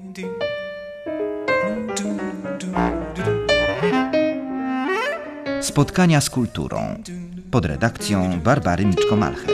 Spotkania z kulturą pod redakcją Barbary Miczko-Malcher.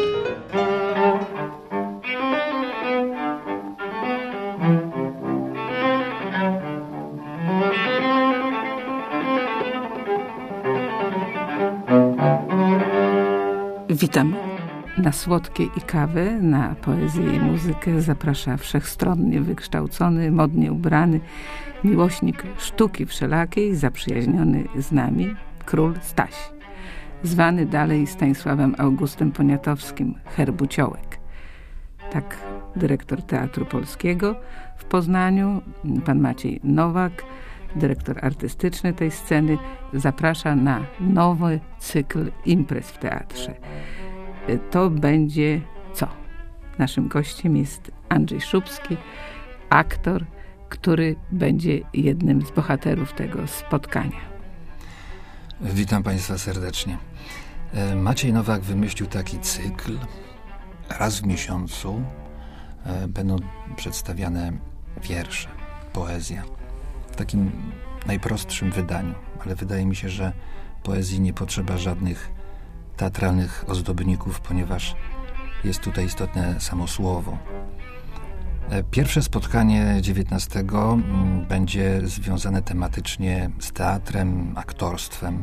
Witam. Na słodkie i kawę, na poezję i muzykę zaprasza wszechstronnie wykształcony, modnie ubrany miłośnik sztuki wszelakiej, zaprzyjaźniony z nami, król Staś, zwany dalej Stanisławem Augustem Poniatowskim, Herbuciołek. Tak dyrektor Teatru Polskiego w Poznaniu, pan Maciej Nowak, dyrektor artystyczny tej sceny, zaprasza na nowy cykl imprez w teatrze. To będzie co? Naszym gościem jest Andrzej Szubski, aktor, który będzie jednym z bohaterów tego spotkania. Witam Państwa serdecznie. Maciej Nowak wymyślił taki cykl. Raz w miesiącu będą przedstawiane wiersze, poezja. W takim najprostszym wydaniu, ale wydaje mi się, że poezji nie potrzeba żadnych teatralnych ozdobników, ponieważ jest tutaj istotne samo słowo. Pierwsze spotkanie 19 będzie związane tematycznie z teatrem, aktorstwem.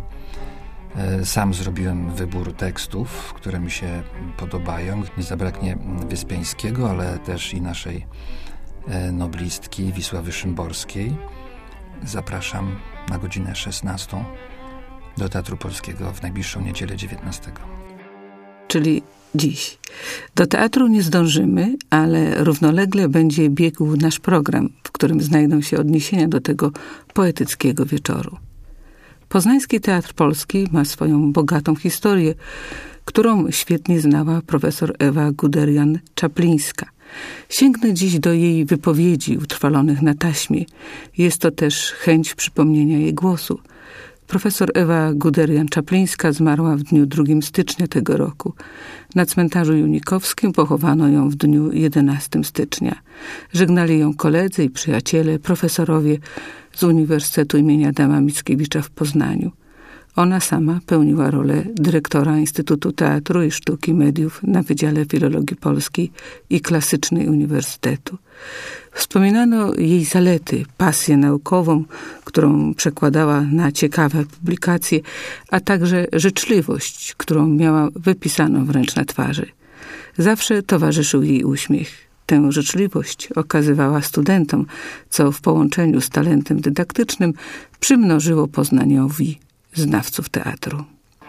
Sam zrobiłem wybór tekstów, które mi się podobają. Nie zabraknie Wyspiańskiego, ale też i naszej noblistki Wisławy Szymborskiej. Zapraszam na godzinę 16 do Teatru Polskiego w najbliższą niedzielę 19. Czyli dziś. Do teatru nie zdążymy, ale równolegle będzie biegł nasz program, w którym znajdą się odniesienia do tego poetyckiego wieczoru. Poznański Teatr Polski ma swoją bogatą historię, którą świetnie znała profesor Ewa Guderian-Czaplińska. Sięgnę dziś do jej wypowiedzi utrwalonych na taśmie. Jest to też chęć przypomnienia jej głosu. Profesor Ewa Guderian-Czaplińska zmarła w dniu 2 stycznia tego roku. Na cmentarzu Junikowskim pochowano ją w dniu 11 stycznia. Żegnali ją koledzy i przyjaciele, profesorowie z Uniwersytetu im. Adama Mickiewicza w Poznaniu. Ona sama pełniła rolę dyrektora Instytutu Teatru i Sztuki Mediów na Wydziale Filologii Polskiej i Klasycznej Uniwersytetu. Wspominano jej zalety, pasję naukową, którą przekładała na ciekawe publikacje, a także życzliwość, którą miała wypisaną wręcz na twarzy. Zawsze towarzyszył jej uśmiech. Tę życzliwość okazywała studentom, co w połączeniu z talentem dydaktycznym przymnożyło Poznaniowi znawców teatru.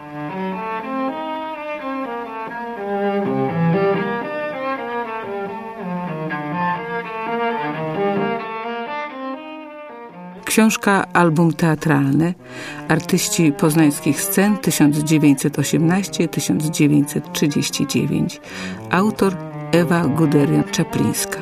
Książka Album teatralny. Artyści poznańskich scen 1918-1939. Autor Ewa Guderian-Czaplińska.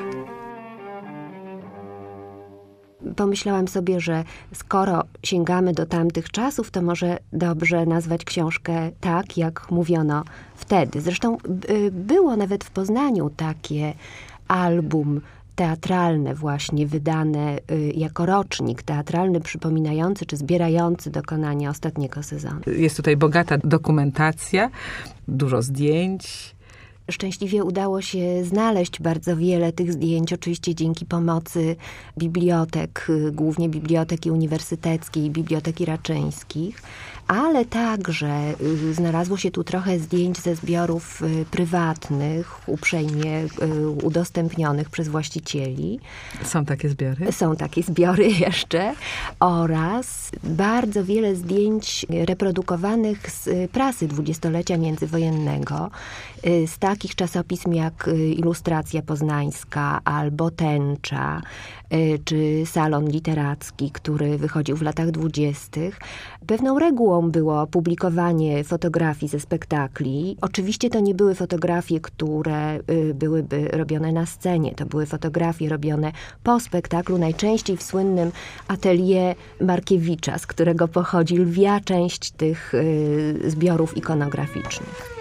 Pomyślałam sobie, że skoro sięgamy do tamtych czasów, to może dobrze nazwać książkę tak, jak mówiono wtedy. Zresztą było nawet w Poznaniu takie album teatralne właśnie wydane jako rocznik teatralny przypominający czy zbierający dokonania ostatniego sezonu. Jest tutaj bogata dokumentacja, dużo zdjęć. Szczęśliwie udało się znaleźć bardzo wiele tych zdjęć, oczywiście dzięki pomocy bibliotek, głównie Biblioteki Uniwersyteckiej i Biblioteki Raczyńskich, ale także znalazło się tu trochę zdjęć ze zbiorów prywatnych, uprzejmie udostępnionych przez właścicieli. Są takie zbiory? Są takie zbiory jeszcze. Oraz bardzo wiele zdjęć reprodukowanych z prasy dwudziestolecia międzywojennego, z takich czasopism jak Ilustracja Poznańska albo Tęcza, czy Salon Literacki, który wychodził w latach 20. Pewną regułą było publikowanie fotografii ze spektakli. Oczywiście to nie były fotografie, które byłyby robione na scenie. To były fotografie robione po spektaklu, najczęściej w słynnym atelier Markiewicza, z którego pochodzi lwia część tych zbiorów ikonograficznych.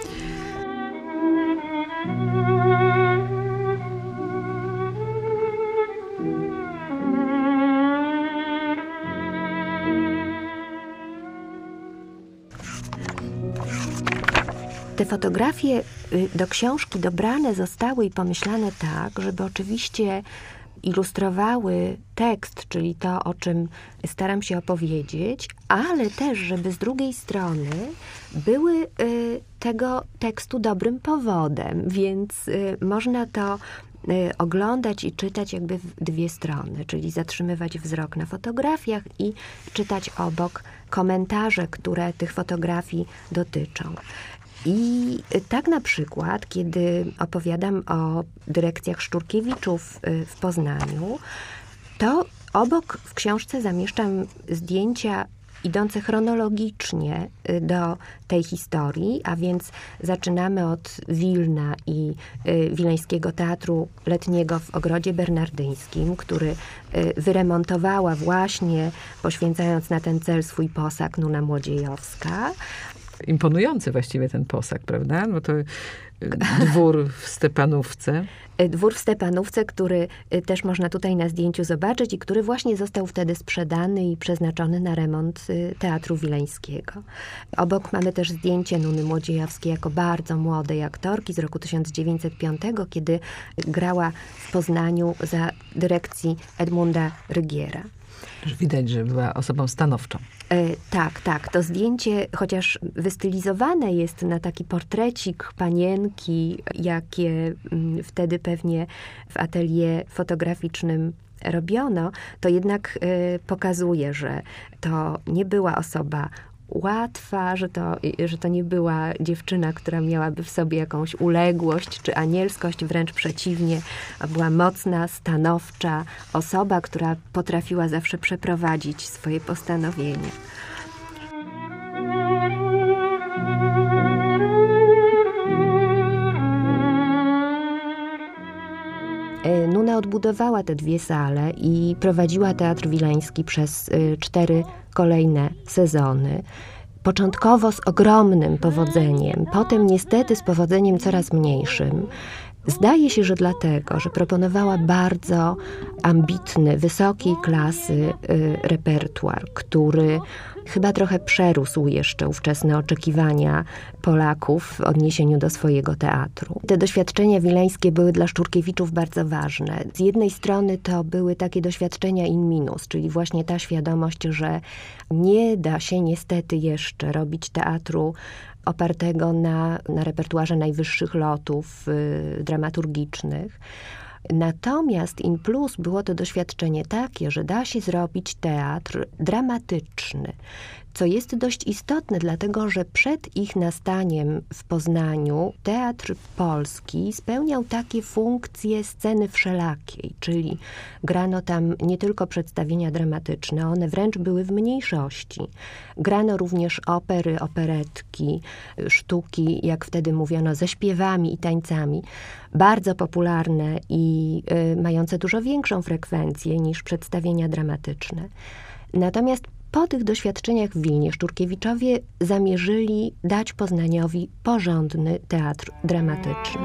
Te fotografie do książki dobrane zostały i pomyślane tak, żeby oczywiście ilustrowały tekst, czyli to, o czym staram się opowiedzieć, ale też, żeby z drugiej strony były tego tekstu dobrym powodem, więc można to oglądać i czytać jakby w dwie strony, czyli zatrzymywać wzrok na fotografiach i czytać obok komentarze, które tych fotografii dotyczą. I tak na przykład, kiedy opowiadam o dyrekcjach Szturkiewiczów w Poznaniu, to obok w książce zamieszczam zdjęcia idące chronologicznie do tej historii, a więc zaczynamy od Wilna i Wileńskiego Teatru Letniego w Ogrodzie Bernardyńskim, który wyremontowała właśnie, poświęcając na ten cel swój posag Nuna Młodziejowska. Imponujący właściwie ten posag, prawda? No to dwór w Stepanówce. Dwór w Stepanówce, który też można tutaj na zdjęciu zobaczyć i który właśnie został wtedy sprzedany i przeznaczony na remont Teatru Wileńskiego. Obok mamy też zdjęcie Nuny Młodziejowskiej jako bardzo młodej aktorki z roku 1905, kiedy grała w Poznaniu za dyrekcji Edmunda Rygiera. Widać, że była osobą stanowczą. Tak. To zdjęcie, chociaż wystylizowane jest na taki portrecik panienki, jakie wtedy pewnie w atelier fotograficznym robiono, to jednak pokazuje, że to nie była osoba łatwa, że to nie była dziewczyna, która miałaby w sobie jakąś uległość czy anielskość, wręcz przeciwnie, była mocna, stanowcza osoba, która potrafiła zawsze przeprowadzić swoje postanowienia. Nuna odbudowała te dwie sale i prowadziła Teatr Wileński przez 4 kolejne sezony. Początkowo z ogromnym powodzeniem, potem niestety z powodzeniem coraz mniejszym. Zdaje się, że dlatego, że proponowała bardzo ambitny, wysokiej klasy repertuar, który chyba trochę przerósł jeszcze ówczesne oczekiwania Polaków w odniesieniu do swojego teatru. Te doświadczenia wileńskie były dla Szturkiewiczów bardzo ważne. Z jednej strony to były takie doświadczenia in minus, czyli właśnie ta świadomość, że nie da się niestety jeszcze robić teatru opartego na repertuarze najwyższych lotów dramaturgicznych. Natomiast in plus było to doświadczenie takie, że da się zrobić teatr dramatyczny, co jest dość istotne, dlatego że przed ich nastaniem w Poznaniu teatr polski spełniał takie funkcje sceny wszelakiej, czyli grano tam nie tylko przedstawienia dramatyczne, one wręcz były w mniejszości. Grano również opery, operetki, sztuki, jak wtedy mówiono, ze śpiewami i tańcami, bardzo popularne i mające dużo większą frekwencję niż przedstawienia dramatyczne. Natomiast po tych doświadczeniach w Wilnie Szturkiewiczowie zamierzyli dać Poznaniowi porządny teatr dramatyczny.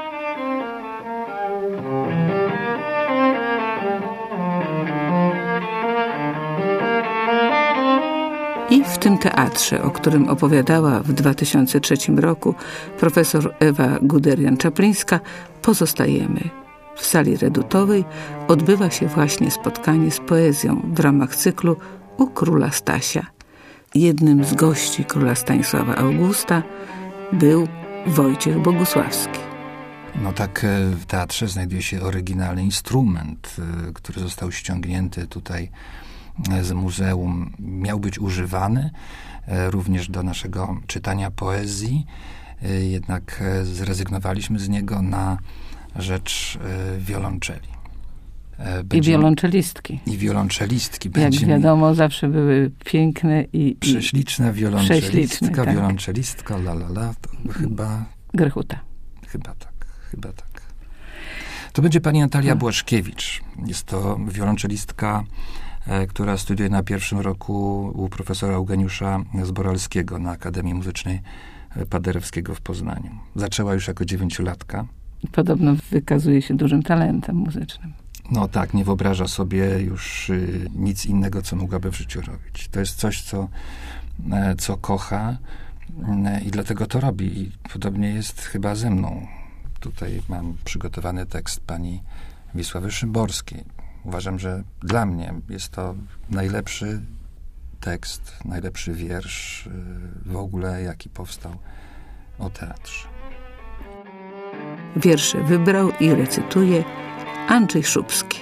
I w tym teatrze, o którym opowiadała w 2003 roku profesor Ewa Guderian-Czaplińska, pozostajemy. W sali redutowej odbywa się właśnie spotkanie z poezją w ramach cyklu U króla Stasia. Jednym z gości króla Stanisława Augusta był Wojciech Bogusławski. No tak, w teatrze znajduje się oryginalny instrument, który został ściągnięty tutaj z muzeum. Miał być używany również do naszego czytania poezji, jednak zrezygnowaliśmy z niego na rzecz wiolonczeli. I wiolonczelistki. I wiolonczelistki. Jak wiadomo, zawsze były piękne i prześliczna wiolonczelistka, tak. Wiolonczelistka, to chyba... Grechuta. Chyba tak. To będzie pani Natalia Błaszkiewicz. Jest to wiolonczelistka, która studiuje na pierwszym roku u profesora Eugeniusza Zboralskiego na Akademii Muzycznej Paderewskiego w Poznaniu. Zaczęła już jako 9-latka. Podobno wykazuje się dużym talentem muzycznym. No tak, nie wyobraża sobie już nic innego, co mogłaby w życiu robić. To jest coś, co kocha, I dlatego to robi. I podobnie jest chyba ze mną. Tutaj mam przygotowany tekst pani Wisławy Szymborskiej. Uważam, że dla mnie jest to najlepszy tekst, najlepszy wiersz w ogóle, jaki powstał o teatrze. Wiersze wybrał i recytuje Andrzej Szubski.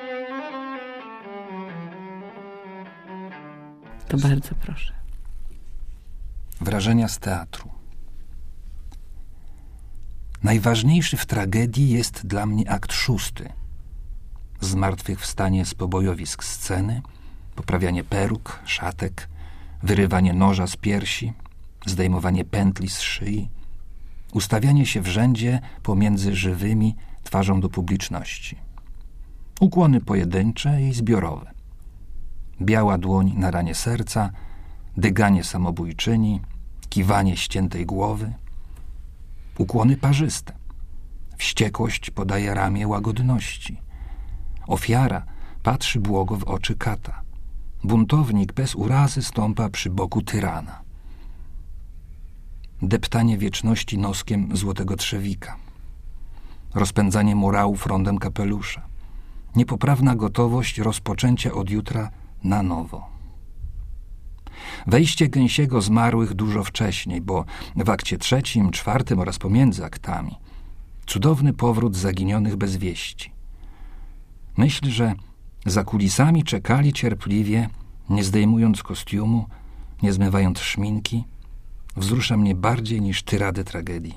To bardzo proszę. Wrażenia z teatru. Najważniejszy w tragedii jest dla mnie akt 6. Zmartwychwstanie z pobojowisk sceny, poprawianie peruk, szatek, wyrywanie noża z piersi, zdejmowanie pętli z szyi, ustawianie się w rzędzie pomiędzy żywymi twarzą do publiczności. Ukłony pojedyncze i zbiorowe. Biała dłoń na ranie serca, dyganie samobójczyni, kiwanie ściętej głowy. Ukłony parzyste. Wściekłość podaje ramię łagodności. Ofiara patrzy błogo w oczy kata. Buntownik bez urazy stąpa przy boku tyrana. Deptanie wieczności noskiem złotego trzewika. Rozpędzanie morałów rondem kapelusza. Niepoprawna gotowość rozpoczęcia od jutra na nowo. Wejście Gęsiego zmarłych dużo wcześniej, bo w akcie 3., 4. oraz pomiędzy aktami cudowny powrót zaginionych bez wieści. Myśl, że za kulisami czekali cierpliwie, nie zdejmując kostiumu, nie zmywając szminki, wzrusza mnie bardziej niż tyrady tragedii.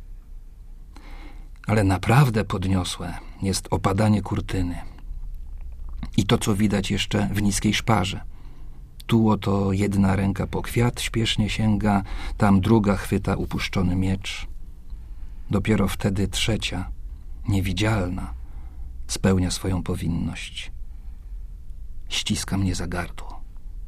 Ale naprawdę podniosłe jest opadanie kurtyny. I to, co widać jeszcze w niskiej szparze. Tu oto jedna ręka po kwiat śpiesznie sięga, tam druga chwyta upuszczony miecz. Dopiero wtedy trzecia, niewidzialna, spełnia swoją powinność. Ściska mnie za gardło.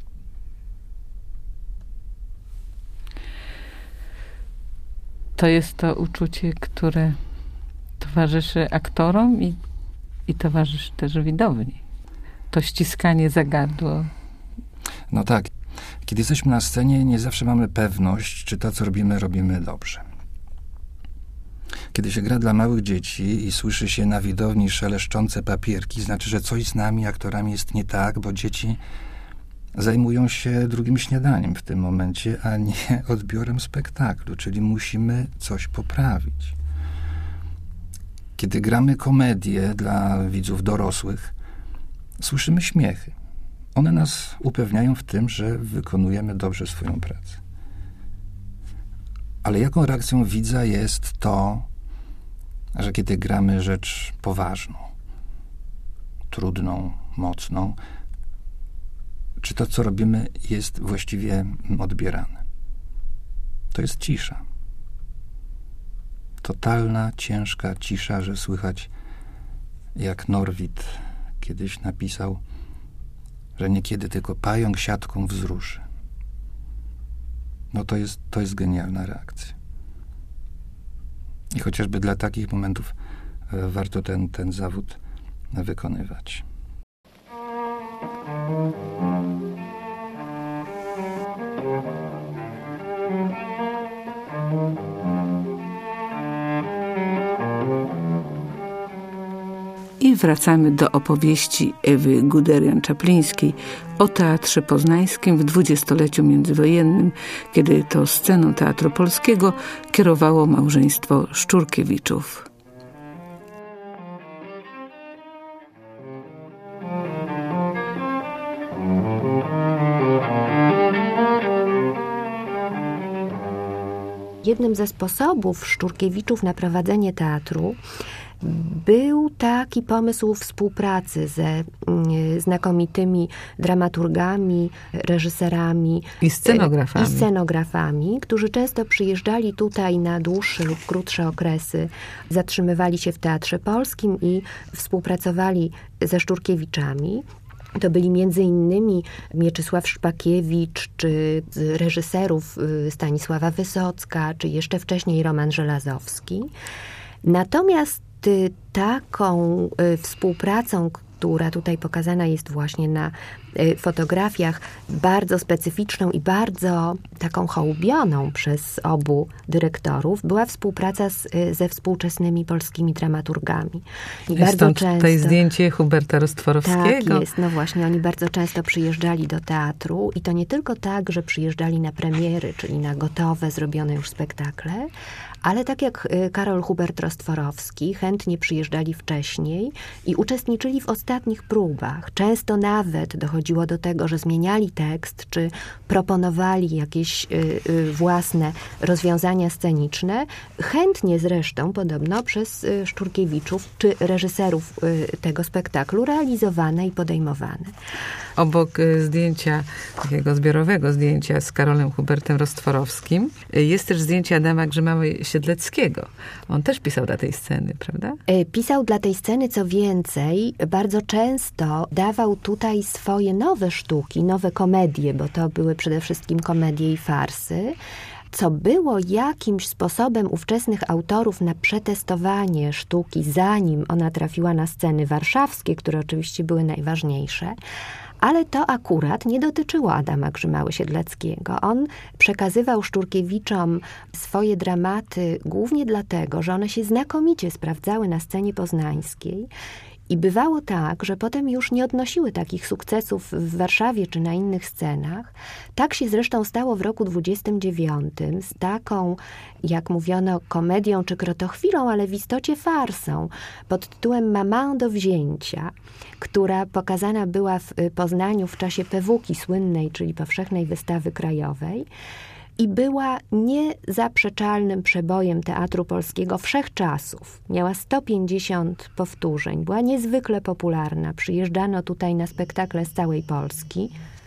To jest to uczucie, które towarzyszy aktorom i towarzyszy też widowni. To ściskanie za gardło. No tak. Kiedy jesteśmy na scenie, nie zawsze mamy pewność, czy to, co robimy dobrze. Kiedy się gra dla małych dzieci i słyszy się na widowni szeleszczące papierki, znaczy, że coś z nami, aktorami, jest nie tak, bo dzieci zajmują się drugim śniadaniem w tym momencie, a nie odbiorem spektaklu, czyli musimy coś poprawić. Kiedy gramy komedię dla widzów dorosłych, słyszymy śmiechy. One nas upewniają w tym, że wykonujemy dobrze swoją pracę. Ale jaką reakcją widza jest to, że kiedy gramy rzecz poważną, trudną, mocną, czy to, co robimy, jest właściwie odbierane? To jest cisza. Totalna, ciężka cisza, że słychać, jak Norwid kiedyś napisał, że niekiedy tylko pająk siatką wzruszy. No to jest genialna reakcja. I chociażby dla takich momentów warto ten zawód wykonywać. I wracamy do opowieści Ewy Guderian-Czaplińskiej o Teatrze Poznańskim w dwudziestoleciu międzywojennym, kiedy to sceną Teatru Polskiego kierowało małżeństwo Szczurkiewiczów. Jednym ze sposobów Szczurkiewiczów na prowadzenie teatru był taki pomysł współpracy ze znakomitymi dramaturgami, reżyserami I scenografami, którzy często przyjeżdżali tutaj na dłuższe lub krótsze okresy, zatrzymywali się w Teatrze Polskim i współpracowali ze Szczurkiewiczami. To byli między innymi Mieczysław Szpakiewicz, czy z reżyserów Stanisława Wysocka, czy jeszcze wcześniej Roman Żelazowski. Natomiast taką współpracą, która tutaj pokazana jest właśnie na fotografiach, bardzo specyficzną i bardzo taką hołubioną przez obu dyrektorów, była współpraca ze współczesnymi polskimi dramaturgami. I jest bardzo często tutaj zdjęcie Huberta Rostworowskiego. Tak jest, no właśnie, oni bardzo często przyjeżdżali do teatru i to nie tylko tak, że przyjeżdżali na premiery, czyli na gotowe, zrobione już spektakle, ale tak jak Karol Hubert Rostworowski, chętnie przyjeżdżali wcześniej i uczestniczyli w ostatnich próbach. Często nawet dochodziło do tego, że zmieniali tekst, czy proponowali jakieś własne rozwiązania sceniczne. Chętnie zresztą, podobno przez Szturkiewiczów, czy reżyserów tego spektaklu, realizowane i podejmowane. Obok zdjęcia, takiego zbiorowego zdjęcia z Karolem Hubertem Rostworowskim, jest też zdjęcie Adama Grzymały-Siedleckiego. On też pisał dla tej sceny, prawda? Pisał dla tej sceny, co więcej, bardzo często dawał tutaj swoje nowe sztuki, nowe komedie, bo to były przede wszystkim komedie i farsy, co było jakimś sposobem ówczesnych autorów na przetestowanie sztuki, zanim ona trafiła na sceny warszawskie, które oczywiście były najważniejsze. Ale to akurat nie dotyczyło Adama Grzymały-Siedleckiego. On przekazywał Szturkiewiczom swoje dramaty głównie dlatego, że one się znakomicie sprawdzały na scenie poznańskiej. I bywało tak, że potem już nie odnosiły takich sukcesów w Warszawie czy na innych scenach. Tak się zresztą stało w roku 29 z taką, jak mówiono, komedią czy krotochwilą, ale w istocie farsą pod tytułem Mama do wzięcia, która pokazana była w Poznaniu w czasie PWK-i słynnej, czyli Powszechnej Wystawy Krajowej. I była niezaprzeczalnym przebojem teatru polskiego wszechczasów. Miała 150 powtórzeń, była niezwykle popularna. Przyjeżdżano tutaj na spektakle z całej Polski.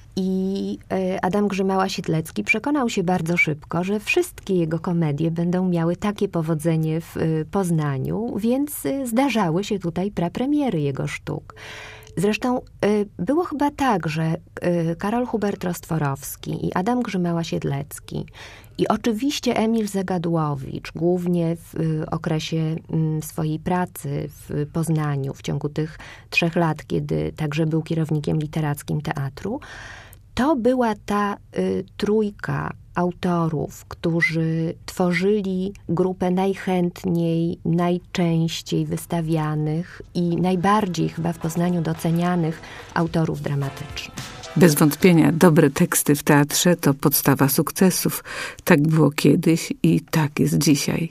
I Adam Grzymała-Siedlecki przekonał się bardzo szybko, że wszystkie jego komedie będą miały takie powodzenie w Poznaniu, więc zdarzały się tutaj prapremiery jego sztuk. Zresztą było chyba tak, że Karol Hubert Rostworowski i Adam Grzymała-Siedlecki i oczywiście Emil Zegadłowicz, głównie w okresie swojej pracy w Poznaniu, w ciągu tych 3 lat, kiedy także był kierownikiem literackim teatru, to była ta trójka autorów, którzy tworzyli grupę najchętniej, najczęściej wystawianych i najbardziej chyba w Poznaniu docenianych autorów dramatycznych. Bez wątpienia dobre teksty w teatrze to podstawa sukcesów. Tak było kiedyś i tak jest dzisiaj.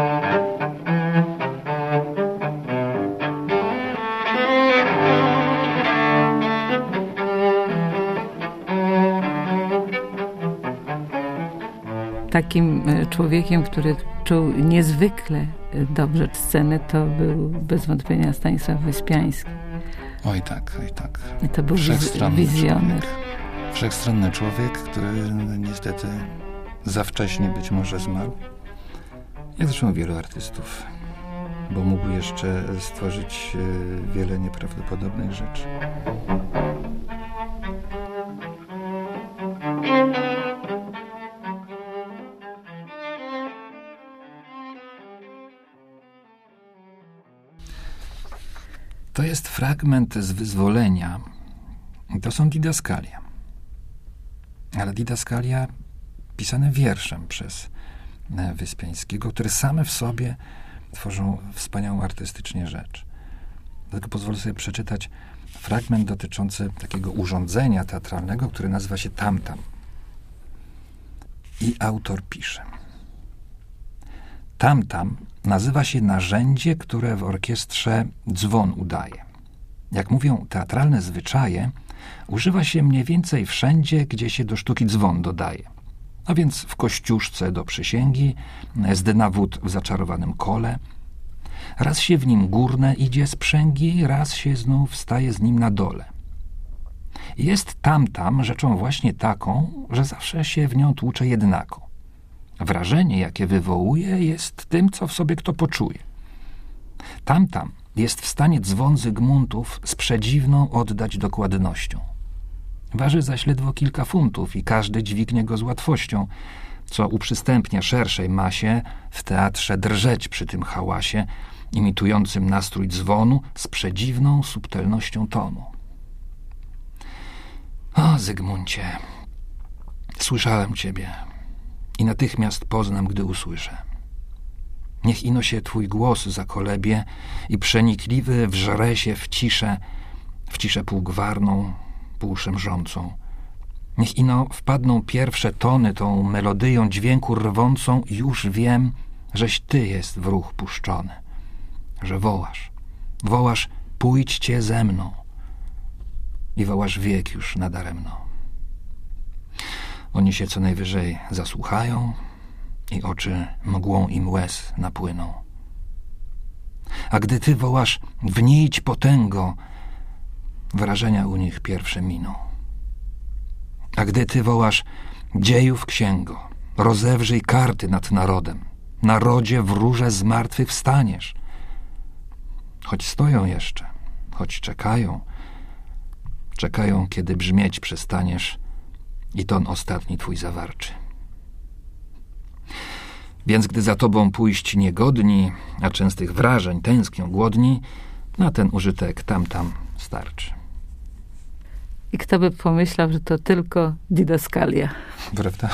Takim człowiekiem, który czuł niezwykle dobrze scenę, to był bez wątpienia Stanisław Wyspiański. Oj tak. I to był wizjoner. Wszechstronny człowiek, który niestety za wcześnie być może zmarł. Jak zresztą wielu artystów, bo mógł jeszcze stworzyć wiele nieprawdopodobnych rzeczy. To jest fragment z Wyzwolenia. To są didaskalia. Ale didaskalia pisane wierszem przez Wyspiańskiego, które same w sobie tworzą wspaniałą artystycznie rzecz. Dlatego pozwolę sobie przeczytać fragment dotyczący takiego urządzenia teatralnego, które nazywa się Tamtam. I autor pisze. Tamtam nazywa się narzędzie, które w orkiestrze dzwon udaje. Jak mówią teatralne zwyczaje, używa się mniej więcej wszędzie, gdzie się do sztuki dzwon dodaje. A więc w kościuszce do przysięgi, zdynawód w zaczarowanym kole. Raz się w nim górne idzie z przęgi, raz się znów staje z nim na dole. Jest tamtam rzeczą właśnie taką, że zawsze się w nią tłucze jednako. Wrażenie, jakie wywołuje, jest tym, co w sobie kto poczuje. Tamtam jest w stanie dzwon Zygmuntów z przedziwną oddać dokładnością. Waży zaś ledwo kilka funtów i każdy dźwignie go z łatwością, co uprzystępnia szerszej masie w teatrze drżeć przy tym hałasie, imitującym nastrój dzwonu z przedziwną subtelnością tonu. O, Zygmuncie, słyszałem ciebie i natychmiast poznam, gdy usłyszę. Niech ino się twój głos zakolebie i przenikliwy wżre się w ciszę półgwarną, półszemrzącą. Niech ino wpadną pierwsze tony tą melodyją dźwięku rwącą i już wiem, żeś ty jest w ruch puszczony, że wołasz, pójdźcie ze mną i wołasz wiek już nadaremno. Oni się co najwyżej zasłuchają i oczy mgłą im łez napłyną. A gdy ty wołasz wnijdź potęgo, wrażenia u nich pierwsze miną. A gdy ty wołasz dziejów księgo, rozewrzyj karty nad narodem, narodzie wróże z martwych wstaniesz. Choć stoją jeszcze, choć czekają, kiedy brzmieć przestaniesz i ton ostatni twój zawarczy. Więc gdy za tobą pójść niegodni, a częstych wrażeń tęsknią głodni, na ten użytek tam starczy. I kto by pomyślał, że to tylko didaskalia. Prawda?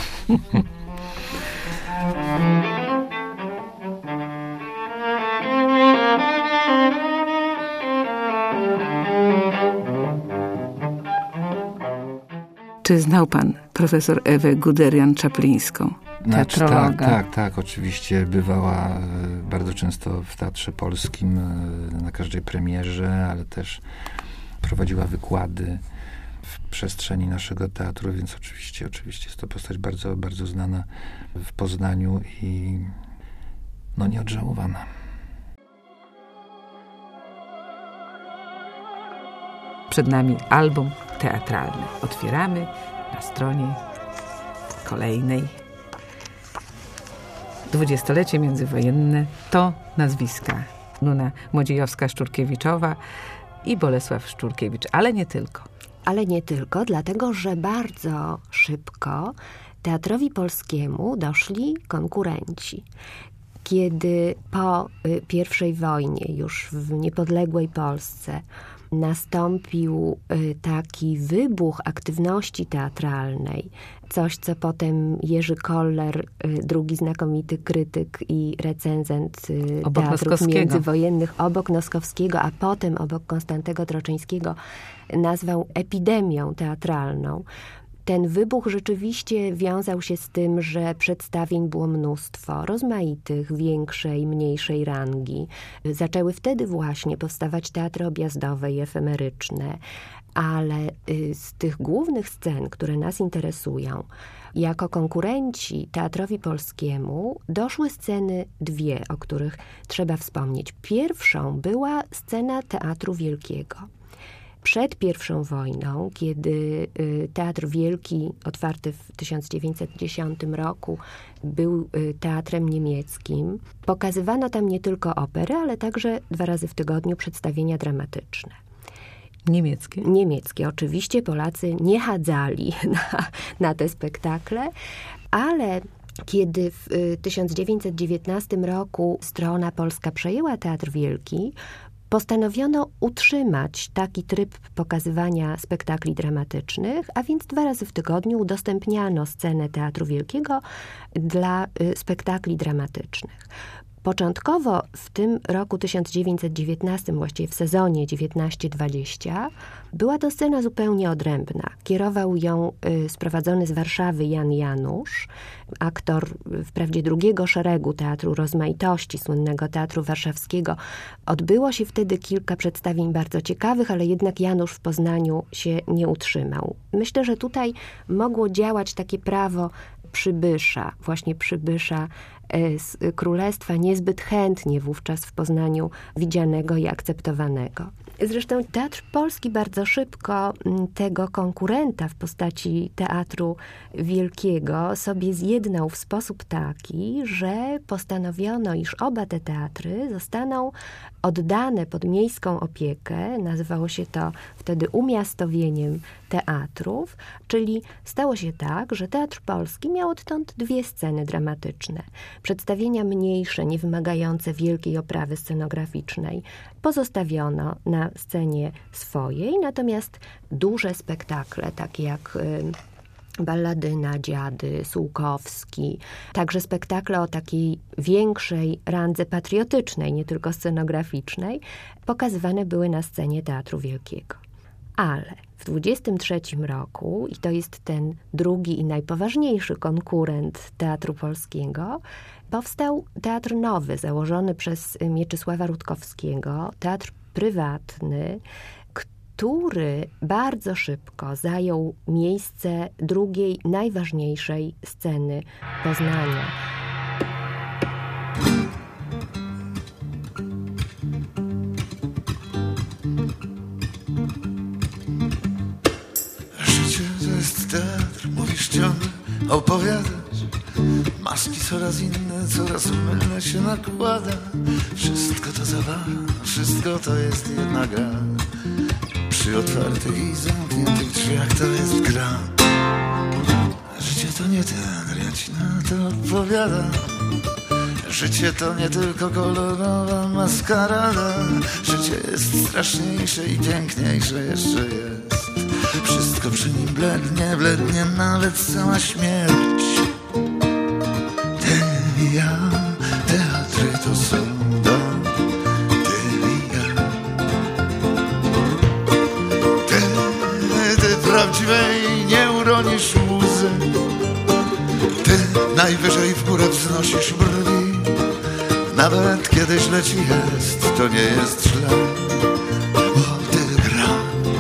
Czy znał pan profesor Ewę Guderian-Czaplińską? Teatrologa. Tak, oczywiście bywała bardzo często w Teatrze Polskim, na każdej premierze, ale też prowadziła wykłady w przestrzeni naszego teatru, więc oczywiście jest to postać bardzo, bardzo znana w Poznaniu i nieodżałowana. Przed nami album teatralny. Otwieramy na stronie kolejnej. 20-lecie międzywojenne to nazwiska Nuna Młodziejowska-Szczurkiewiczowa i Bolesław Szczurkiewicz, ale nie tylko. Ale nie tylko, dlatego że bardzo szybko Teatrowi Polskiemu doszli konkurenci. Kiedy po I wojnie, już w niepodległej Polsce, nastąpił taki wybuch aktywności teatralnej, coś, co potem Jerzy Koller, drugi znakomity krytyk i recenzent teatrów międzywojennych, obok Noskowskiego, a potem obok Konstantego Troczyńskiego, nazwał epidemią teatralną. Ten wybuch rzeczywiście wiązał się z tym, że przedstawień było mnóstwo, rozmaitych, większej, mniejszej rangi. Zaczęły wtedy właśnie powstawać teatry objazdowe i efemeryczne, ale z tych głównych scen, które nas interesują, jako konkurenci Teatrowi Polskiemu doszły sceny dwie, o których trzeba wspomnieć. Pierwszą była scena Teatru Wielkiego. Przed I wojną, kiedy Teatr Wielki, otwarty w 1910 roku, był teatrem niemieckim, pokazywano tam nie tylko opery, ale także 2 razy w tygodniu przedstawienia dramatyczne. Niemieckie? Niemieckie. Oczywiście Polacy nie chadzali na te spektakle, ale kiedy w 1919 roku strona polska przejęła Teatr Wielki, postanowiono utrzymać taki tryb pokazywania spektakli dramatycznych, a więc 2 razy w tygodniu udostępniano scenę Teatru Wielkiego dla spektakli dramatycznych. Początkowo w tym roku 1919, właściwie w sezonie 19-20, była to scena zupełnie odrębna. Kierował ją sprowadzony z Warszawy Jan Janusz, aktor wprawdzie drugiego szeregu Teatru Rozmaitości, słynnego Teatru Warszawskiego. Odbyło się wtedy kilka przedstawień bardzo ciekawych, ale jednak Janusz w Poznaniu się nie utrzymał. Myślę, że tutaj mogło działać takie prawo przybysza, właśnie przybysza z królestwa, niezbyt chętnie wówczas w Poznaniu widzianego i akceptowanego. Zresztą Teatr Polski bardzo szybko tego konkurenta w postaci Teatru Wielkiego sobie zjednał w sposób taki, że postanowiono, iż oba te teatry zostaną oddane pod miejską opiekę. Nazywało się to wtedy umiastowieniem teatrów, czyli stało się tak, że Teatr Polski miał odtąd 2 sceny dramatyczne. Przedstawienia mniejsze, nie wymagające wielkiej oprawy scenograficznej pozostawiono na scenie swojej, natomiast duże spektakle, takie jak Balladyna, Dziady, Sułkowski, także spektakle o takiej większej randze patriotycznej, nie tylko scenograficznej, pokazywane były na scenie Teatru Wielkiego. Ale w 1923 roku, i to jest ten drugi i najpoważniejszy konkurent Teatru Polskiego, powstał Teatr Nowy, założony przez Mieczysława Rutkowskiego, teatr prywatny, który bardzo szybko zajął miejsce drugiej, najważniejszej sceny Poznania. Życie to jest teatr, mówisz ciągle, opowiadasz. Maski coraz inne, coraz mylne się nakłada. Wszystko to zabawa, wszystko to jest jedna gra. Przy otwartych i zamkniętych drzwiach to jest gra. Życie to nie teatr, ja ci na to odpowiadam. Życie to nie tylko kolorowa maskarada. Życie jest straszniejsze i piękniejsze jeszcze jest. Wszystko przy nim blednie, blednie nawet sama śmierć. Ty i ja, teatry to są dom. Ty i ja. Ty prawdziwej nie uronisz łzy. Ty najwyżej w górę wznosisz brwi. Nawet kiedy źle ci jest, to nie jest źle, bo ty grasz.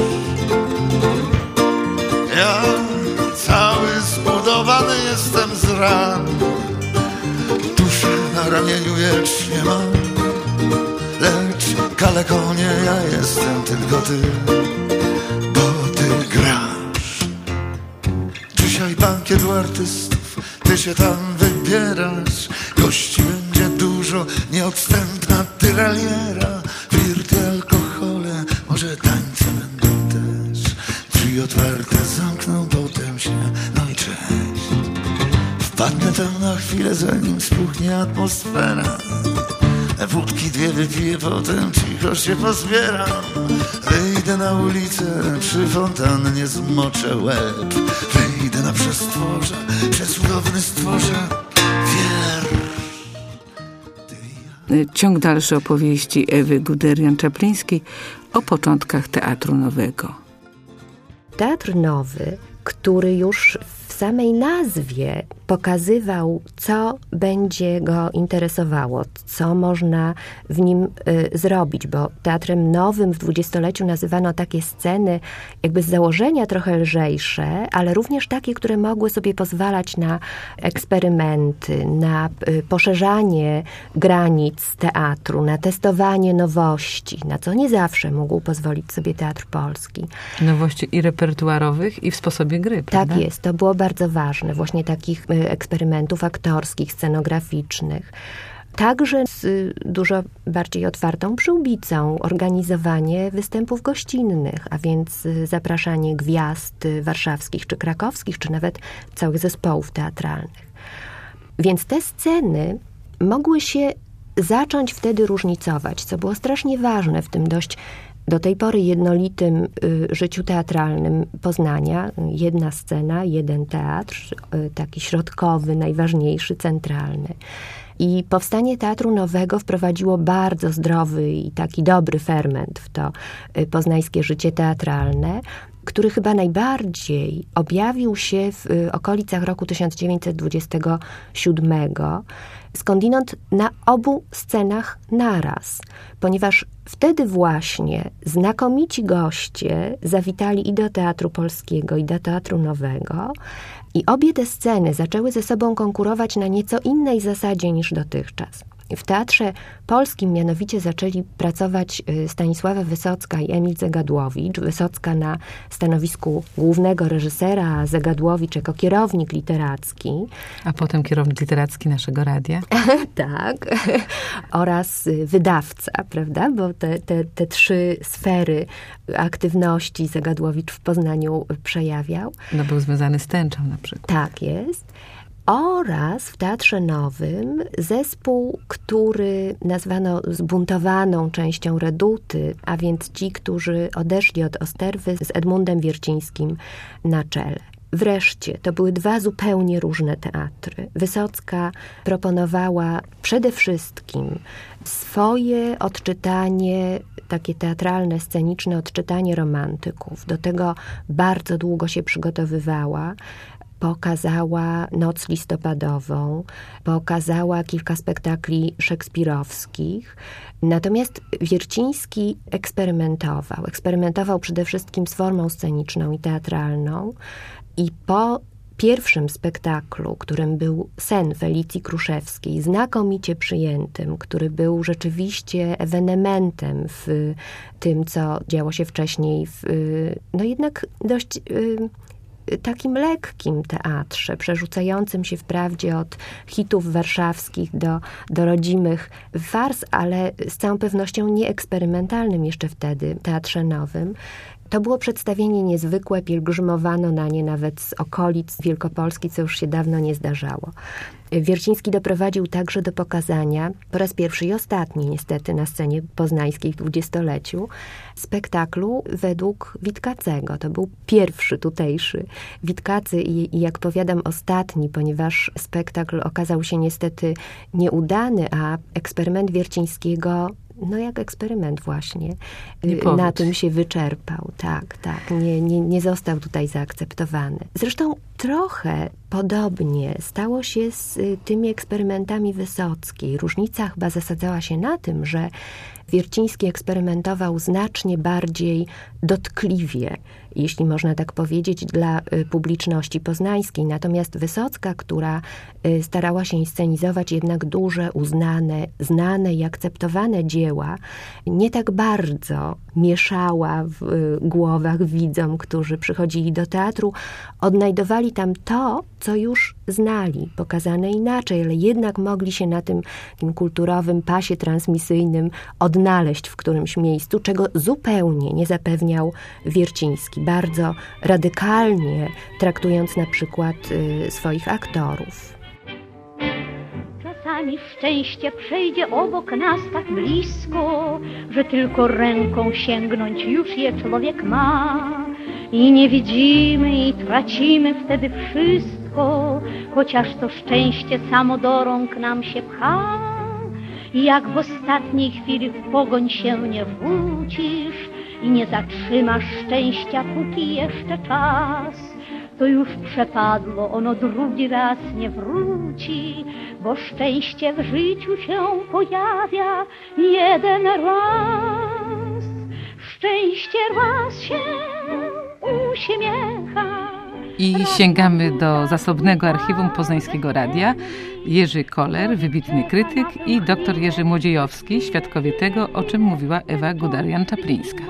Ja cały zbudowany jestem z ran. Duszę na ramieniu wiecznie mam. Lecz kaleką nie ja jestem, tylko ty, bo ty grasz. Dzisiaj bankiet u artystów, ty się tam wybierasz. Gości będzie dużo, nieodstępna tyraliera. Flirty, alkohole, może tańce będą też. Drzwi otwarte zamkną, potem się, no i cześć. Wpadnę tam na chwilę, zanim spuchnie atmosfera. Wódki 2 wypiję, potem cicho się pozbieram. Wyjdę na ulicę, przy fontannie zmoczę łeb. Wyjdę na przestworze, przecudowny stworze wiersz. Ciąg dalszy opowieści Ewy Guderian-Czaplińskiej o początkach Teatru Nowego. Teatr Nowy, który już w samej nazwie pokazywał, co będzie go interesowało, co można w nim zrobić, bo Teatrem Nowym w 20-leciu nazywano takie sceny jakby z założenia trochę lżejsze, ale również takie, które mogły sobie pozwalać na eksperymenty, na poszerzanie granic teatru, na testowanie nowości, na co nie zawsze mógł pozwolić sobie Teatr Polski. Nowości i repertuarowych, i w sposobie gry, prawda? Tak jest, to było bardzo ważne, właśnie takich eksperymentów aktorskich, scenograficznych. Także z dużo bardziej otwartą przyłbicą organizowanie występów gościnnych, a więc zapraszanie gwiazd warszawskich czy krakowskich, czy nawet całych zespołów teatralnych. Więc te sceny mogły się zacząć wtedy różnicować, co było strasznie ważne w tym dość do tej pory jednolitym życiu teatralnym Poznania. Jedna scena, jeden teatr, taki środkowy, najważniejszy, centralny. I powstanie Teatru Nowego wprowadziło bardzo zdrowy i taki dobry ferment w to poznańskie życie teatralne, który chyba najbardziej objawił się w okolicach roku 1927, skądinąd na obu scenach naraz, ponieważ wtedy właśnie znakomici goście zawitali i do Teatru Polskiego, i do Teatru Nowego, i obie te sceny zaczęły ze sobą konkurować na nieco innej zasadzie niż dotychczas. W Teatrze Polskim mianowicie zaczęli pracować Stanisława Wysocka i Emil Zegadłowicz. Wysocka na stanowisku głównego reżysera, a Zegadłowicz jako kierownik literacki. A potem kierownik literacki naszego radia. Tak. Oraz wydawca, prawda? Bo te trzy sfery aktywności Zegadłowicz w Poznaniu przejawiał. No był związany z tęczą na przykład. Tak jest. Oraz w Teatrze Nowym zespół, który nazwano zbuntowaną częścią Reduty, a więc ci, którzy odeszli od Osterwy z Edmundem Wiercińskim na czele. Wreszcie, to były dwa zupełnie różne teatry. Wysocka proponowała przede wszystkim swoje odczytanie, takie teatralne, sceniczne odczytanie romantyków. Do tego bardzo długo się przygotowywała. Pokazała Noc listopadową, pokazała kilka spektakli szekspirowskich. Natomiast Wierciński eksperymentował przede wszystkim z formą sceniczną i teatralną i po pierwszym spektaklu, którym był Sen Felicji Kruszewskiej, znakomicie przyjętym, który był rzeczywiście ewenementem w tym, co działo się wcześniej w jednak dość takim lekkim teatrze, przerzucającym się wprawdzie od hitów warszawskich do rodzimych fars, ale z całą pewnością nieeksperymentalnym jeszcze wtedy Teatrze Nowym. To było przedstawienie niezwykłe, pielgrzymowano na nie nawet z okolic Wielkopolski, co już się dawno nie zdarzało. Wierciński doprowadził także do pokazania, po raz pierwszy i ostatni niestety na scenie poznańskiej w 20-leciu, spektaklu według Witkacego. To był pierwszy tutejszy Witkacy i jak powiadam ostatni, ponieważ spektakl okazał się niestety nieudany, a eksperyment Wiercińskiego jak eksperyment właśnie. Na tym się wyczerpał. Tak. Nie został tutaj zaakceptowany. Zresztą trochę podobnie stało się z tymi eksperymentami Wysockiej. Różnica chyba zasadzała się na tym, że Wierciński eksperymentował znacznie bardziej dotkliwie, jeśli można tak powiedzieć, dla publiczności poznańskiej. Natomiast Wysocka, która starała się inscenizować jednak duże, uznane, znane i akceptowane dzieła, nie tak bardzo mieszała w głowach widzom, którzy przychodzili do teatru, odnajdowali tam to, co już znali, pokazane inaczej, ale jednak mogli się na tym kulturowym pasie transmisyjnym odnaleźć w którymś miejscu, czego zupełnie nie zapewniał Wierciński, bardzo radykalnie traktując na przykład swoich aktorów. Czasami szczęście przejdzie obok nas tak blisko, że tylko ręką sięgnąć już je człowiek ma. I nie widzimy i tracimy wtedy wszystko, chociaż to szczęście samo do rąk nam się pcha. I jak w ostatniej chwili w pogoń się nie wrócisz i nie zatrzymasz szczęścia, póki jeszcze czas, to już przepadło, ono drugi raz nie wróci, bo szczęście w życiu się pojawia jeden raz. Szczęście raz się uśmiecha. I sięgamy do zasobnego archiwum Poznańskiego Radia. Jerzy Koller, wybitny krytyk, i dr Jerzy Młodziejowski, świadkowie tego, o czym mówiła Ewa Gudarian-Czaplińska.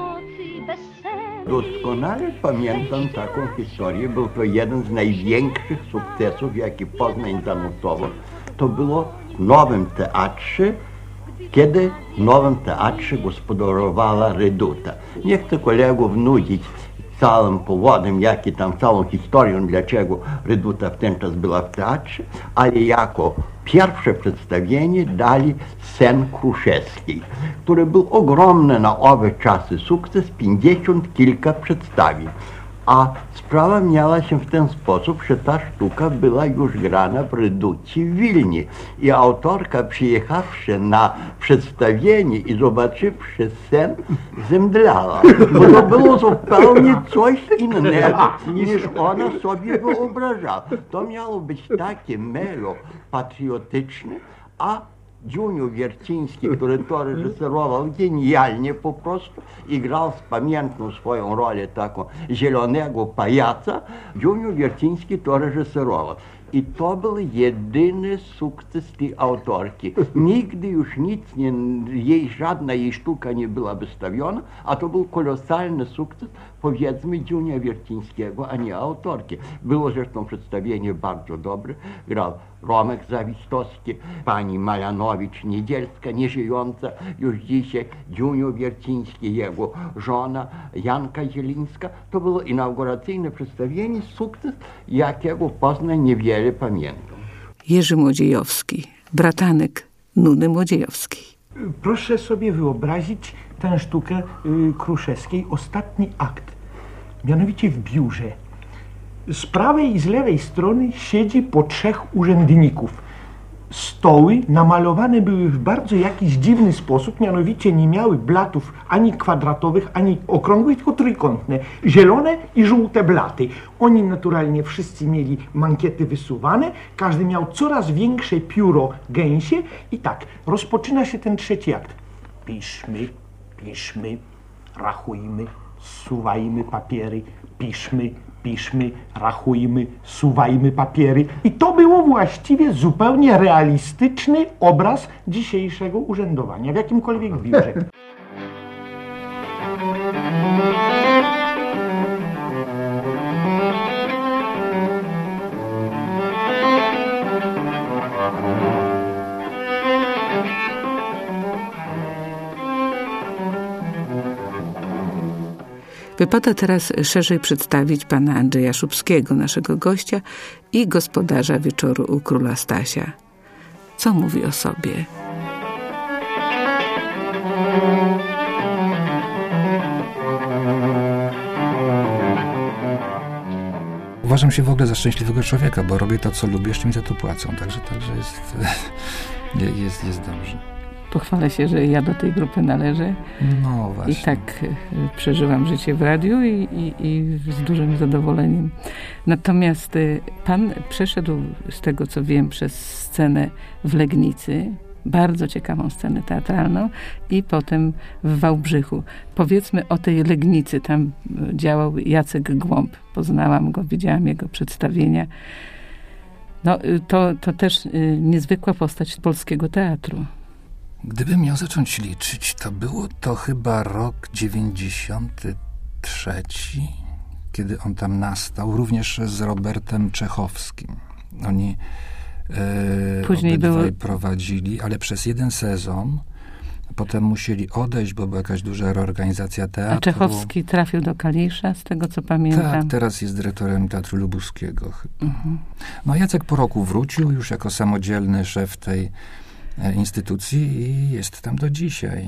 Doskonale pamiętam taką historię. Był to jeden z największych sukcesów, jaki Poznań zanotował. To było w Nowym Teatrze, kiedy w Nowym Teatrze gospodarowała Reduta. Nie chcę kolegów nudzić całym powodem, jaki tam całą historią, dlaczego Reduta w ten czas była w teatrze, ale jako pierwsze przedstawienie dali Sen Kruszewskiej, który był ogromny na owe czasy sukces, 50 kilka przedstawień. A sprawa miała się w ten sposób, że ta sztuka była już grana w Reducie w Wilnie. I autorka, przyjechawszy na przedstawienie i zobaczywszy sen, zemdlała. Bo to było zupełnie coś innego, niż ona sobie wyobrażała. To miało być takie melo patriotyczne, a Dziuniu Wierciński, który to reżyserował genialnie po prostu i grał pamiętną swoją rolę taką zielonego pajaca, Dziuniu Wierciński to reżyserował. I to był jedyny sukces tej autorki. Nigdy już nic żadna jej sztuka nie była wystawiona, a to był kolosalny sukces, powiedzmy, Dziunia Wiercińskiego, a nie autorki. Było zresztą przedstawienie bardzo dobre. Grał Romek Zawistowski, pani Malanowicz-Niedzielska, nieżyjąca już dzisiaj, Dziunio Wierciński, jego żona Janka Zielińska. To było inauguracyjne przedstawienie, sukces, jakiego Poznań niewiele pamiętam. Jerzy Młodziejowski, bratanek Nuny Młodziejowskiej. Proszę sobie wyobrazić tę sztukę Kruszewskiej, ostatni akt. Mianowicie w biurze. Z prawej i z lewej strony siedzi po 3 urzędników. Stoły namalowane były w bardzo jakiś dziwny sposób, mianowicie nie miały blatów ani kwadratowych, ani okrągłych, tylko trójkątne. Zielone i żółte blaty. Oni naturalnie wszyscy mieli mankiety wysuwane, każdy miał coraz większe pióro gęsie i tak, rozpoczyna się ten 3. akt. Piszmy, rachujmy, suwajmy papiery, piszmy, rachujmy, suwajmy papiery. I to było właściwie zupełnie realistyczny obraz dzisiejszego urzędowania w jakimkolwiek biurze. Wypada teraz szerzej przedstawić pana Andrzeja Szubskiego, naszego gościa i gospodarza wieczoru u króla Stasia. Co mówi o sobie? Uważam się w ogóle za szczęśliwego człowieka, bo robię to, co lubię, jeszcze mi za to płacą. Także jest dobrze. Pochwalę się, że ja do tej grupy należę. No właśnie. I tak przeżyłam życie w radiu i z dużym zadowoleniem. Natomiast pan przeszedł, z tego co wiem, przez scenę w Legnicy, bardzo ciekawą scenę teatralną, i potem w Wałbrzychu. Powiedzmy o tej Legnicy. Tam działał Jacek Głąb. Poznałam go, widziałam jego przedstawienia. No, to też niezwykła postać polskiego teatru. Gdybym miał zacząć liczyć, to było to chyba rok 93, kiedy on tam nastał, również z Robertem Czechowskim. Oni później obydwaj prowadzili, ale przez 1 sezon. Potem musieli odejść, bo była jakaś duża reorganizacja teatru. A Czechowski trafił do Kalisza, z tego co pamiętam. Tak, teraz jest dyrektorem Teatru Lubuskiego chyba. No Jacek po roku wrócił już jako samodzielny szef tej instytucji i jest tam do dzisiaj.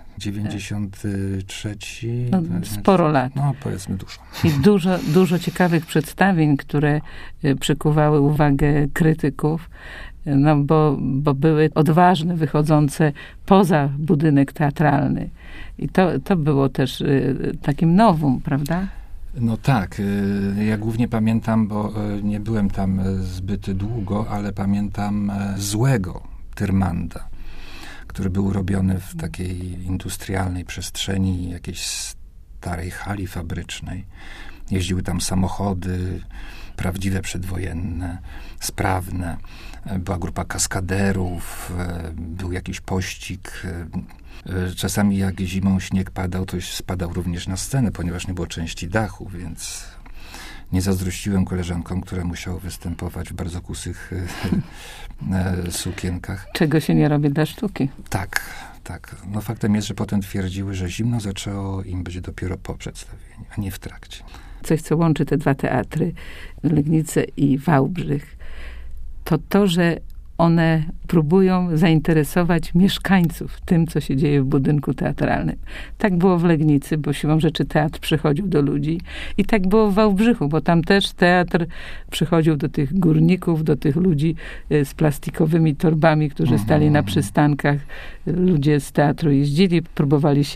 93. No, sporo lat. No, powiedzmy dużo. I dużo ciekawych przedstawień, które przykuwały uwagę krytyków, no bo były odważne, wychodzące poza budynek teatralny. I to było też takim nowum, prawda? No tak. Ja głównie pamiętam, bo nie byłem tam zbyt długo, ale pamiętam Złego Tyrmanda, który był robiony w takiej industrialnej przestrzeni, jakiejś starej hali fabrycznej. Jeździły tam samochody, prawdziwe przedwojenne, sprawne. Była grupa kaskaderów, był jakiś pościg. Czasami jak zimą śnieg padał, to spadał również na scenę, ponieważ nie było części dachu, więc nie zazdrościłem koleżankom, które musiały występować w bardzo kusych sukienkach. Czego się nie robi dla sztuki. Tak. No faktem jest, że potem twierdziły, że zimno zaczęło im być dopiero po przedstawieniu, a nie w trakcie. Coś, co łączy te 2 teatry, Legnicę i Wałbrzych, to, że one próbują zainteresować mieszkańców tym, co się dzieje w budynku teatralnym. Tak było w Legnicy, bo siłą rzeczy teatr przychodził do ludzi. I tak było w Wałbrzychu, bo tam też teatr przychodził do tych górników, do tych ludzi z plastikowymi torbami, którzy stali na przystankach. Ludzie z teatru jeździli, próbowali się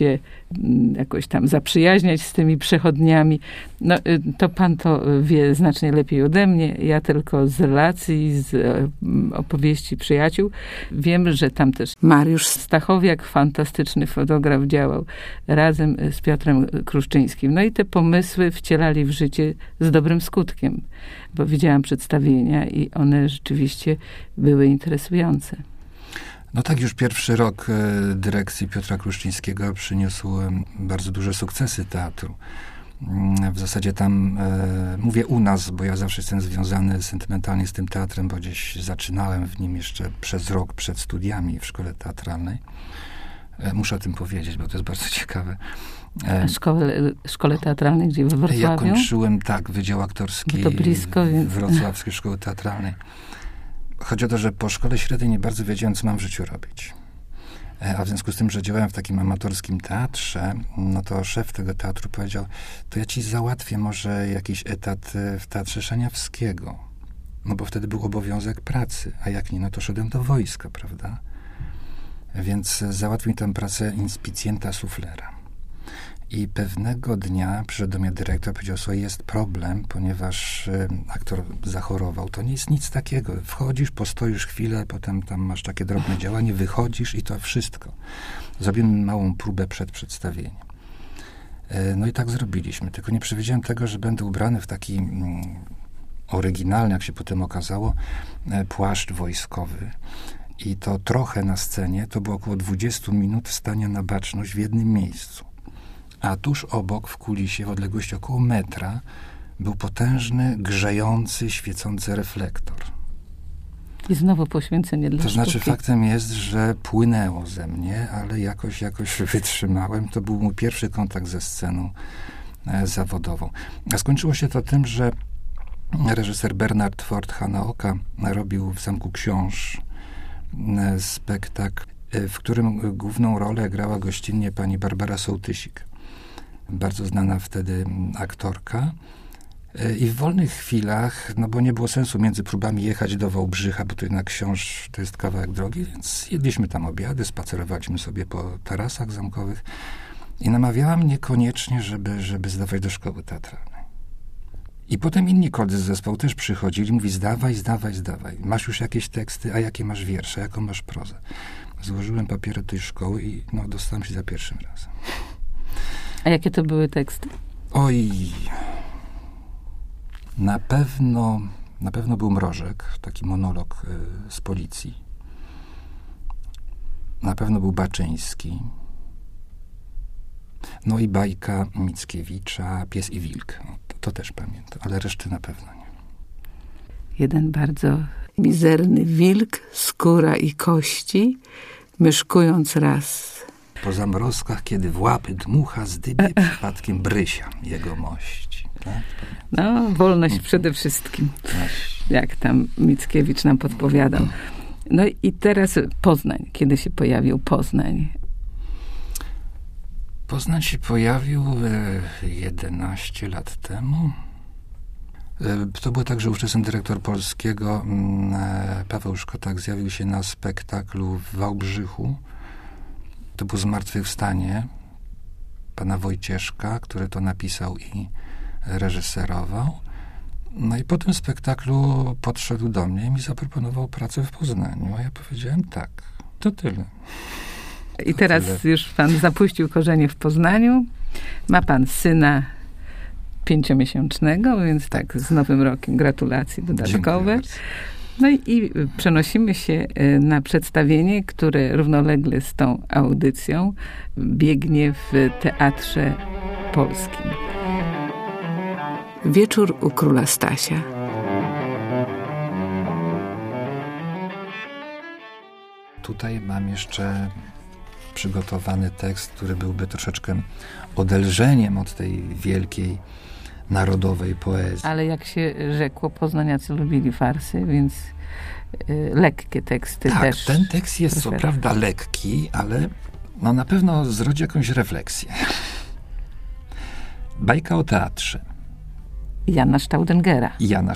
jakoś tam zaprzyjaźniać z tymi przechodniami. No, to pan to wie znacznie lepiej ode mnie. Ja tylko z relacji, z opowieści przyjaciół wiem, że tam też Mariusz Stachowiak, fantastyczny fotograf, działał razem z Piotrem Kruszczyńskim. No i te pomysły wcielali w życie z dobrym skutkiem, bo widziałam przedstawienia i one rzeczywiście były interesujące. No tak, już pierwszy rok dyrekcji Piotra Kruszczyńskiego przyniósł bardzo duże sukcesy teatru. W zasadzie tam, mówię u nas, bo ja zawsze jestem związany sentymentalnie z tym teatrem, bo gdzieś zaczynałem w nim jeszcze przez rok przed studiami w szkole teatralnej. Muszę o tym powiedzieć, bo to jest bardzo ciekawe. Szkole teatralnej, gdzie we Wrocławiu? Ja kończyłem, Wydział Aktorski to blisko, więc... Wrocławskiej Szkoły Teatralnej. Chodzi o to, że po szkole średniej nie bardzo wiedziałem, co mam w życiu robić. A w związku z tym, że działałem w takim amatorskim teatrze, no to szef tego teatru powiedział, to ja ci załatwię może jakiś etat w Teatrze Szaniawskiego. No bo wtedy był obowiązek pracy, a jak nie, no to szedłem do wojska, prawda? Więc załatwił mi tę pracę inspicjenta suflera. I pewnego dnia przyszedł do mnie dyrektor, powiedział, słuchaj, jest problem, ponieważ aktor zachorował. To nie jest nic takiego. Wchodzisz, postoisz chwilę, potem tam masz takie drobne działanie, wychodzisz i to wszystko. Zrobimy małą próbę przed przedstawieniem. No i tak zrobiliśmy. Tylko nie przewidziałem tego, że będę ubrany w taki oryginalny, jak się potem okazało, płaszcz wojskowy. I to trochę na scenie, to było około 20 minut stania na baczność w jednym miejscu. A tuż obok, w kulisie, w odległości około metra, był potężny, grzejący, świecący reflektor. I znowu poświęcenie dla To znaczy sztuki. faktem jest, że płynęło ze mnie, ale jakoś wytrzymałem. To był mój pierwszy kontakt ze sceną zawodową. A skończyło się to tym, że reżyser Bernard Ford Hanaoka robił w Zamku Książ spektakl, w którym główną rolę grała gościnnie pani Barbara Sołtysik. Bardzo znana wtedy aktorka. I w wolnych chwilach, no bo nie było sensu między próbami jechać do Wałbrzycha, bo to jednak Książ to jest kawałek drogi, więc jedliśmy tam obiady, spacerowaliśmy sobie po tarasach zamkowych i namawiała mnie koniecznie, żeby zdawać do szkoły teatralnej. I potem inni koledzy z zespołu też przychodzili, mówi zdawaj. Masz już jakieś teksty, a jakie masz wiersze, jaką masz prozę. Złożyłem papiery tej szkoły i dostałem się za pierwszym razem. A jakie to były teksty? Oj, na pewno był Mrożek, taki monolog z policji. Na pewno był Baczyński. No i bajka Mickiewicza, Pies i Wilk. To też pamiętam, ale reszty na pewno nie. Jeden bardzo mizerny wilk, skóra i kości, myszkując raz. Po zamrozkach, kiedy w łapy dmucha, zdybie przypadkiem Brysia jego mości. Tak? No, wolność przede wszystkim. Jak tam Mickiewicz nam podpowiadał. No i teraz Poznań. Kiedy się pojawił Poznań? Poznań się pojawił 11 lat temu. To było tak, że ówczesny dyrektor Polskiego Paweł Szkotak zjawił się na spektaklu w Wałbrzychu. To było Zmartwychwstanie pana Wojcieszka, który to napisał i reżyserował. No i po tym spektaklu podszedł do mnie i mi zaproponował pracę w Poznaniu. A ja powiedziałem tak, to tyle. I teraz już pan zapuścił korzenie w Poznaniu. Ma pan syna 5-miesięcznego, więc tak, z Nowym Rokiem gratulacje dodatkowe. No i przenosimy się na przedstawienie, które równolegle z tą audycją biegnie w Teatrze Polskim. Wieczór u króla Stasia. Tutaj mam jeszcze przygotowany tekst, który byłby troszeczkę odelżeniem od tej wielkiej narodowej poezji. Ale jak się rzekło, poznaniacy lubili farsy, więc lekkie teksty tak, też. Ten tekst jest co prawda lekki, ale no na pewno zrodzi jakąś refleksję. Bajka o teatrze. Jana Staudengera.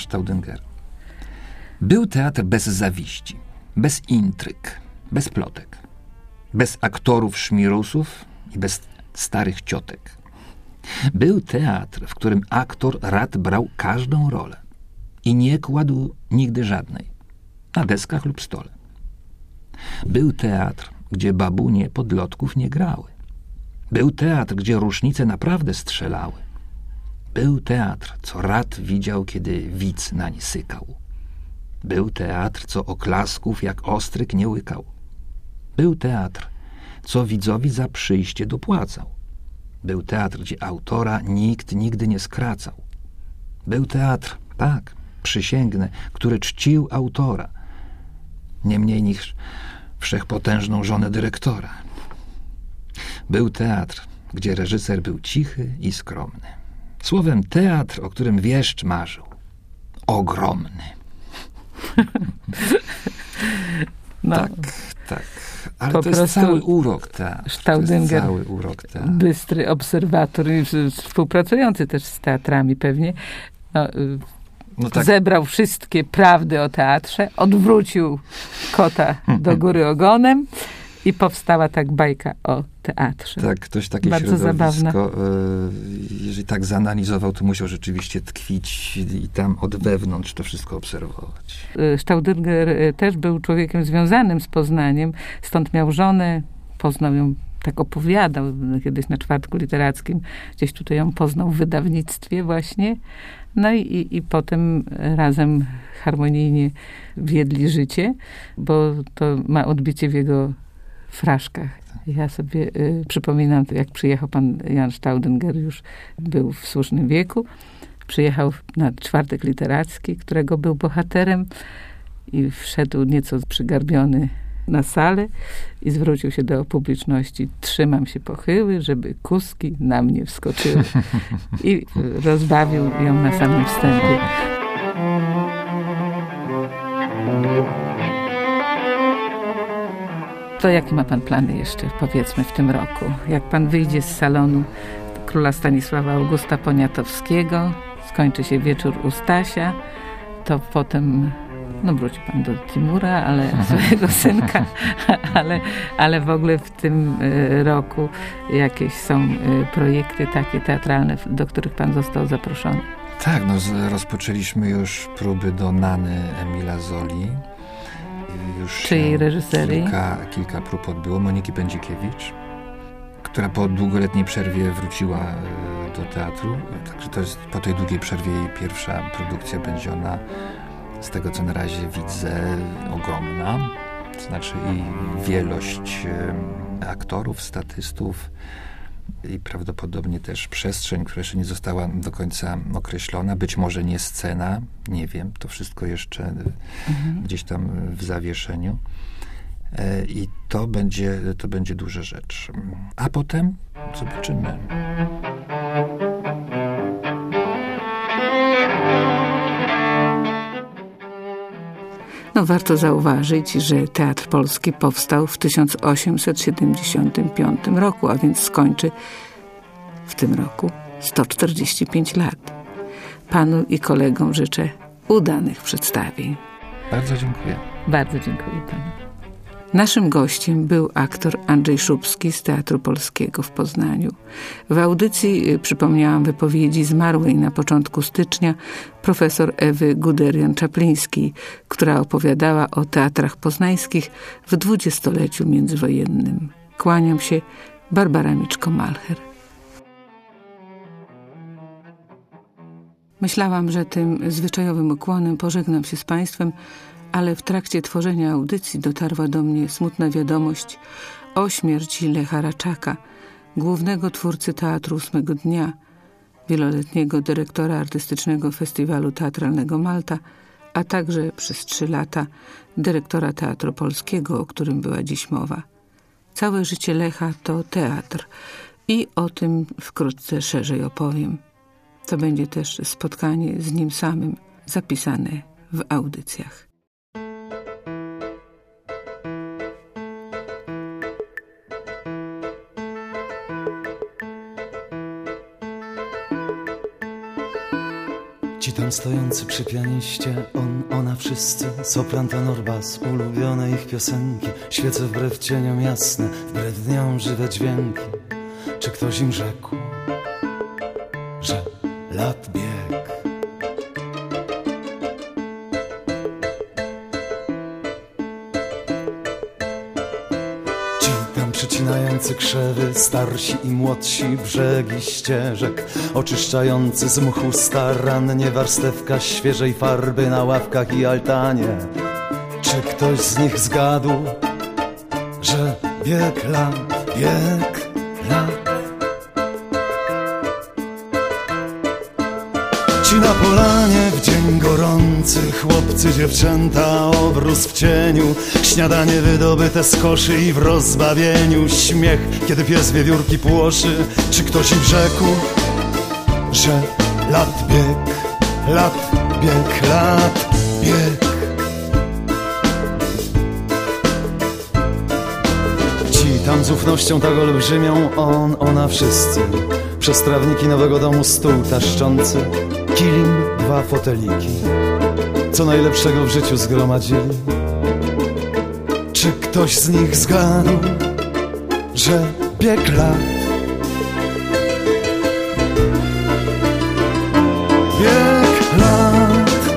Był teatr bez zawiści, bez intryg, bez plotek, bez aktorów szmirusów i bez starych ciotek. Był teatr, w którym aktor rad brał każdą rolę i nie kładł nigdy żadnej, na deskach lub stole. Był teatr, gdzie babunie podlotków nie grały. Był teatr, gdzie rusznice naprawdę strzelały. Był teatr, co rad widział, kiedy widz nań sykał. Był teatr, co oklasków jak ostryk nie łykał. Był teatr, co widzowi za przyjście dopłacał. Był teatr, gdzie autora nikt nigdy nie skracał. Był teatr, tak, przysięgnę, który czcił autora, nie mniej niż wszechpotężną żonę dyrektora. Był teatr, gdzie reżyser był cichy i skromny. Słowem, teatr, o którym wieszcz marzył. Ogromny. No, tak. Ale to jest cały urok teatru. Staudinger, bystry obserwator i współpracujący też z teatrami pewnie, tak. Zebrał wszystkie prawdy o teatrze, odwrócił kota do góry ogonem i powstała tak bajka o teatrze. Tak, ktoś takie bardzo środowisko, jeżeli tak zanalizował, to musiał rzeczywiście tkwić i tam od wewnątrz to wszystko obserwować. Staudinger też był człowiekiem związanym z Poznaniem, stąd miał żonę, poznał ją, tak opowiadał kiedyś na czwartku literackim, gdzieś tutaj ją poznał w wydawnictwie właśnie. No i potem razem harmonijnie wiedli życie, bo to ma odbicie w jego fraszkach. Ja sobie przypominam, jak przyjechał pan Jan Staudinger, już był w słusznym wieku. Przyjechał na czwartek literacki, którego był bohaterem i wszedł nieco przygarbiony na salę i zwrócił się do publiczności. Trzymam się pochyły, żeby kuski na mnie wskoczyły. I rozbawił ją na samym wstępie. To jakie ma pan plany jeszcze, powiedzmy, w tym roku? Jak pan wyjdzie z salonu króla Stanisława Augusta Poniatowskiego, skończy się wieczór u Stasia, to potem wróci pan do Timura, swojego synka, ale w ogóle w tym roku jakieś są projekty takie teatralne, do których pan został zaproszony? Tak, rozpoczęliśmy już próby do Nany Emila Zoli. Czyjej reżyserii? Kilka prób odbyło. Moniki Będzikiewicz, która po długoletniej przerwie wróciła do teatru. Także to jest po tej długiej przerwie jej pierwsza produkcja. Będzie ona, z tego co na razie widzę, ogromna. To znaczy i wielość aktorów, statystów i prawdopodobnie też przestrzeń, która jeszcze nie została do końca określona. Być może nie scena, nie wiem. To wszystko jeszcze gdzieś tam w zawieszeniu. I to będzie duża rzecz. A potem zobaczymy. Warto zauważyć, że Teatr Polski powstał w 1875 roku, a więc skończy w tym roku 145 lat. Panu i kolegom życzę udanych przedstawień. Bardzo dziękuję. Bardzo dziękuję panu. Naszym gościem był aktor Andrzej Szubski z Teatru Polskiego w Poznaniu. W audycji przypomniałam wypowiedzi zmarłej na początku stycznia profesor Ewy Guderian-Czaplińskiej, która opowiadała o teatrach poznańskich w dwudziestoleciu międzywojennym. Kłaniam się, Barbara Miczko-Malcher. Myślałam, że tym zwyczajowym ukłonem pożegnam się z państwem, ale w trakcie tworzenia audycji dotarła do mnie smutna wiadomość o śmierci Lecha Raczaka, głównego twórcy Teatru Ósmego Dnia, wieloletniego dyrektora artystycznego Festiwalu Teatralnego Malta, a także przez 3 lata dyrektora Teatru Polskiego, o którym była dziś mowa. Całe życie Lecha to teatr i o tym wkrótce szerzej opowiem. To będzie też spotkanie z nim samym, zapisane w audycjach. Ci tam stojący przy pianiście, ona wszyscy, sopran, tenor, bas, ulubione ich piosenki, świece wbrew cieniom jasne, wbrew dniom żywe dźwięki. czy ktoś im rzekł, że lat bieg. Ci tam przecinający krzewy, starsi i młodsi, brzegi ścieżek, oczyszczający z mchu starannie warstewka świeżej farby na ławkach i altanie. Czy ktoś z nich zgadł, że bieg lat, bieg lat? Ci na polanie w dzień gorący, chłopcy, dziewczęta, obrus w cieniu, śniadanie wydobyte z koszy i w rozbawieniu śmiech, kiedy pies wiewiórki płoszy. Czy ktoś im rzekł, że lat bieg, lat bieg, lat bieg? Ci tam z ufnością tak olbrzymią, ona wszyscy, przez trawniki nowego domu stół taszczący, kilim, 2 foteliki, co najlepszego w życiu zgromadzili. Czy ktoś z nich zgadł, że bieg lat, bieg lat?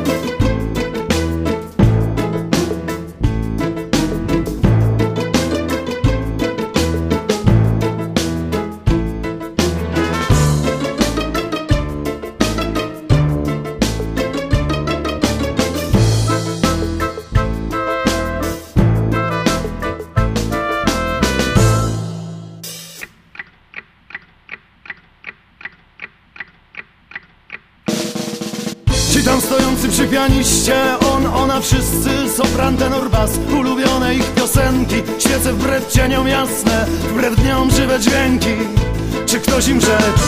Tam stojący przy pianiście, ona wszyscy, sopran, tenor, bas, ulubione ich piosenki, świece wbrew cieniom jasne, wbrew dniom żywe dźwięki. Czy ktoś im rzekł,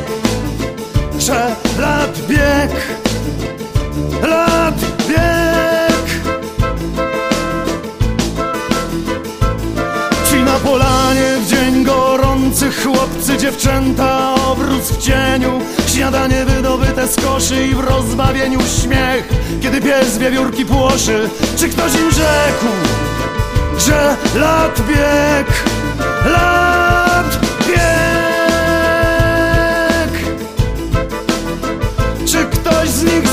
że lat bieg, lat bieg? Ci na polanie w dzień gorący, chłopcy, dziewczęta, obrus w cieniu, śniadanie wydobyte z koszy i w rozbawieniu śmiech, kiedy pies wiewiórki płoszy. Czy ktoś im rzekł, że lat bieg, lat bieg? Czy ktoś z nich